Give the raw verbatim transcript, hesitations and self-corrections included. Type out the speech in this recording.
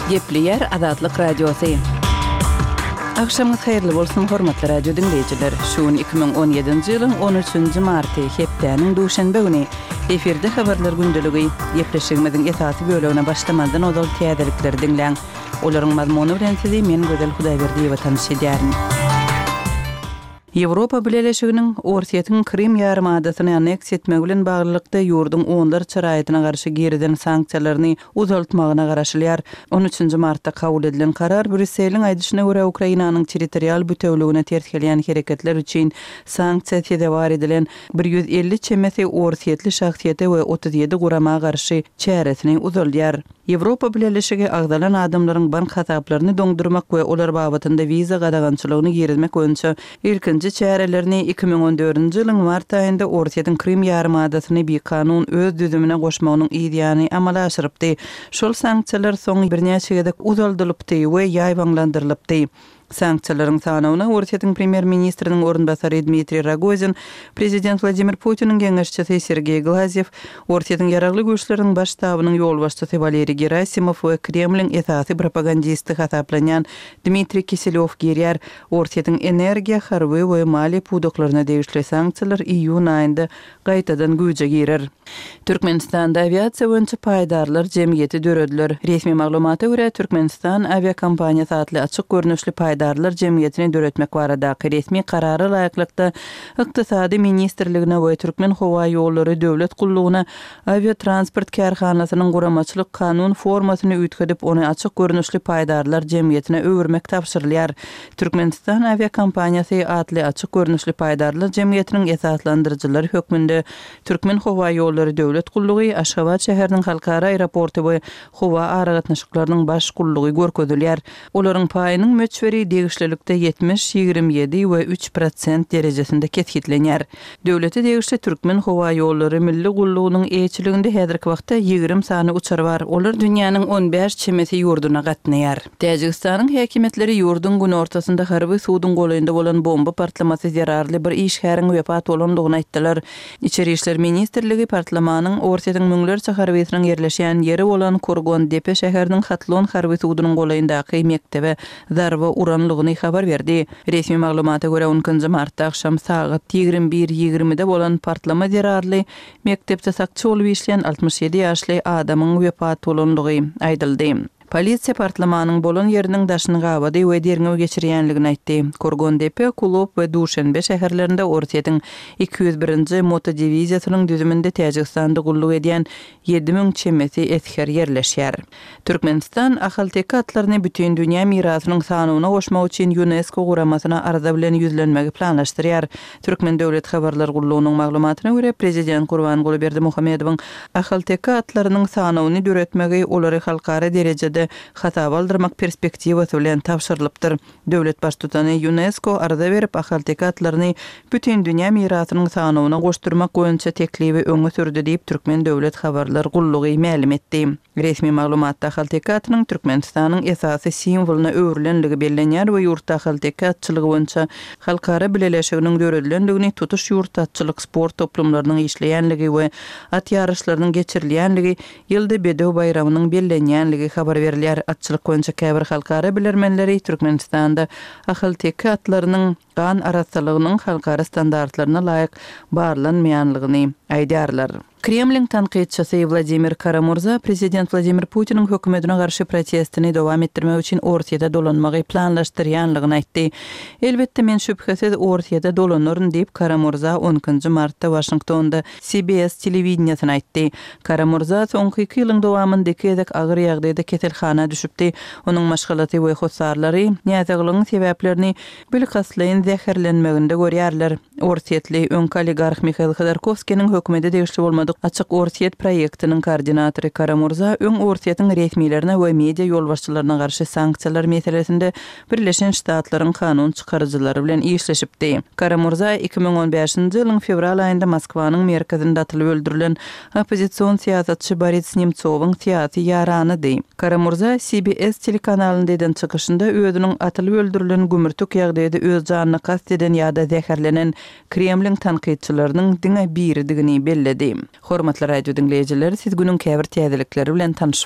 Gepli Azatlyk Radiosu. Akşamınız hayırlı bolsun hormatly radio dinleyijiler. Şuun iki bin on ýedinji ýylyň on üçünji marty hepdeniň duşanbe güni eferde habarlar gündeligi ýepleşigimiziň esasy bölegine başlamadan odal täzelikleri dinleň. Olaryň mazmuny bilen sizi men Gözel Hudaýberdiýewa tanysy edýärin. Ýewropa Birleşiginiň Orsiýetiň Krim ýarymadasyny anneks etmek bilen baglykda ýurdun onlar çyraýatyna garşy geriden sanksiýalaryny uzaltmagyna garaşylýar. on üçünji martda kabul edilen karar Brüsseliň aýdyşyna görä Ukrainanyň territorial bütewligine ters gelýän hereketler üçin sanksiýa dewar edilen bir ýüz elli çemesi Orsiýetli şahsiýete we otuz ýedi gurama garşy çäresini uzalýar. Ýewropa Birleşigi agdalan adamlaryň bank hasaplaryny doňdurmak we olar babatynda wiza gadagançylygyny girizmek boýunça ilkinji çärelerini iki bin on dördünji ýylyň mart aýynda Orsiýetiň Krim ýarymadasyny bir kanun öz düzümine goşmagynyň ideýany amala aşyrypdy. Şol sanksiýalar soň birnäçe gedek uzaldylypdy we ýaýbanlandyrylypdy. Sanksiýalaryň sanawyna Orsiýetiň premier ministriniň orunbasary Dmitri Rogozin, prezident Vladimir Putiniň geňeşçisi Sergey Glazyev, Orsiýetiň ýaragly güýçleriň baş tabanyň ýol başçysy Valeriy Gerasimov we Kremliň esasy propagandisty hasaplanýan Dmitri Kiselyov gerýär. Orsiýetiň energiýa, harby we mali pudoklaryna degişli sanksiýalar iýun aýynda gaýtadan güýje girer. Türkmenistanda aviasiýa boýunça paýdarlar jemgyýeti dörediler. Resmi maglumata görä Türkmenistan aviakompaniýasy atly açyk görnüşli paýdarlar jemgyýetini döretmek barada resmi karary laýyklykda ykdysady ministrligine we Türkmen howa ýollary döwlet gulluguna aviatransport karhanasynyň guramaçylyk kanun formasyny üýtgedip ony açyk görnüşli paýdarlar jemgyýetine öwürmek tapşyrylýar. Türkmenistan aviakompaniýasy atly açyk görnüşli paýdarlar jemgyýetiniň esaslandyrjylary hökmünde Türkmen howa ýollary döwlet gullugy Aşgabat şäheriniň halkara aeroporty we howa aragatnaşyklarynyň baş gullugy görkezilýär. Olaryň paýynyň möçberi degişlilikde yetmiş, ýigirme ýedi we üç prosent derejesinde ketgitlenýär. Döwlete degişli Türkmen howa ýollary milli gullugynyň eýçiliginde häzirki wagtda ýigirme sany uçar bar. Olar dünýäniň on beş çemesi ýurduna gatnaýar. Täjikistanyň häkimetleri ýurdun gün ortasynda harby suwdyň golaýynda bolan bomba partlamasy zararly bir işgäriň wepat bolandygyny aýtdylar. İçeri işler ministrligi partlamanyň Orsiýetiň müňlerçe harbiýetiniň ýerleşýän ýeri bolan Kurgan-Tepe şäheriniň Hatlon harby suwdynyň golaýyndaky mektebe zarba uranlygyny habar berdi. Resmi maglumata görä on üçünji martda akşam saat ýigirme bir ýigirmide bolan partlama zararly mektepde sakçy bolup işleýän altmış ýedi ýaşly adamyň wepat bolandygy aýdyldy. Polisiýa partlamanyň bolan ýeriniň daşyny gabady we derňe geçirýänligini aýtdy. Kurgan-Tepe, Kulop we Duşanbe şäherlerinde Orsiýetiň iki ýüz birinji moto diviziýasynyň düzüminde Täjikistanda gulluk edýän ýedi miň çemesi esher ýerleşýär. Türkmenistan ahalteka atlaryny bütün dünýä mirasynyň sanawyna goşmak üçin UNESCO guramasyna arza bilen ýüzlenmegi planlaşdyrýar. Türkmen döwlet habarlar gullugynyň maglumatyna görä prezident Gurbanguly Berdimuhammedowyň ahalteka atlarynyň sanawyny döretmegi olary halkara derejede hasap aldyrmak perspektiwasy bilen tapşyrylypdyr. Döwlet baş tutany UNESCO arza berip ahalteka atlaryny bütün dünýä mirasynyň sanawyna goşdurmak boýunça teklibi öňe sürdi diýip Türkmen döwlet habarlar gullugy ma'lum etdi. Resmi maglumatda ahalteka atynyň Türkmenistanyň esasy simwoluna öwrülenligi bellenýär we ýurtda ahalteka atçylygy boýunça halkara birleşiginiň döredilendigini tutuş ýurtatçylyk sport toplumlarynyň işleýänligi we at ýarışlarynyň geçirilýänligi ýylda Bedew bayramynyň bellenýänligi habar berilýär. Atçylyk boýunça käbir halkara bilermenleri Türkmenistanda ahalteka atlarynyň gan arasçylygynyň halkara standartlaryna laýyk barlanmaýanlygyny aýdýarlar. Kremliň tanqidçisi Vladimir Karamurza prezident Vladimir Putiniň hökümetine garşy protestini dowam etdirmek üçin Orsiýada dolanmagy planlaşdyrýanlygyny aýtdy. Elbetde men şüphesiz Orsiýada dolanaryn diýip Karamurza on üçünji martda Washingtonda C B S telewizionyna aýtdy. Karamurza soňky iki ýylyň dowamyndaky edek agyr ýagdaýda keselhana düşüpdi. Onuň maşgalaty we hosarlary näzegliginiň sebäplerini bilkaslaýyn zäherlenmeginde görýärler. Orsiýetli öňki oligarh Mikhail Khodorkovskiň hökümete degişli bolmadyk açyk Orsiýet proýektiniň koordinatory Karamurza öň Orsiýetiň resmiýetlerine we media ýolbaşçylaryna garşy sanksiýalar meselesinde Birleşen Ştatlaryň kanun çykarjylary bilen işleşipdi. Karamurza iki bin on beşinji ýylyň fevral aýynda Moskwanyň merkezinde atylyp öldürilen opozisiýon siýasatçy Boris Nemtsowyň siýasy ýaranydy. Karamurza C B S telekanalynda eden çykyşynda özüniň atylyp öldürilen gümürtük ýagdaýda öz janyny kast eden ýa-da zäherlenen Kremliň tanqidçilarynyň diňe biridigini belledi. Hormatly radio dinleyijiler, siz günüň käbir täzelikleri bilen tanyşyp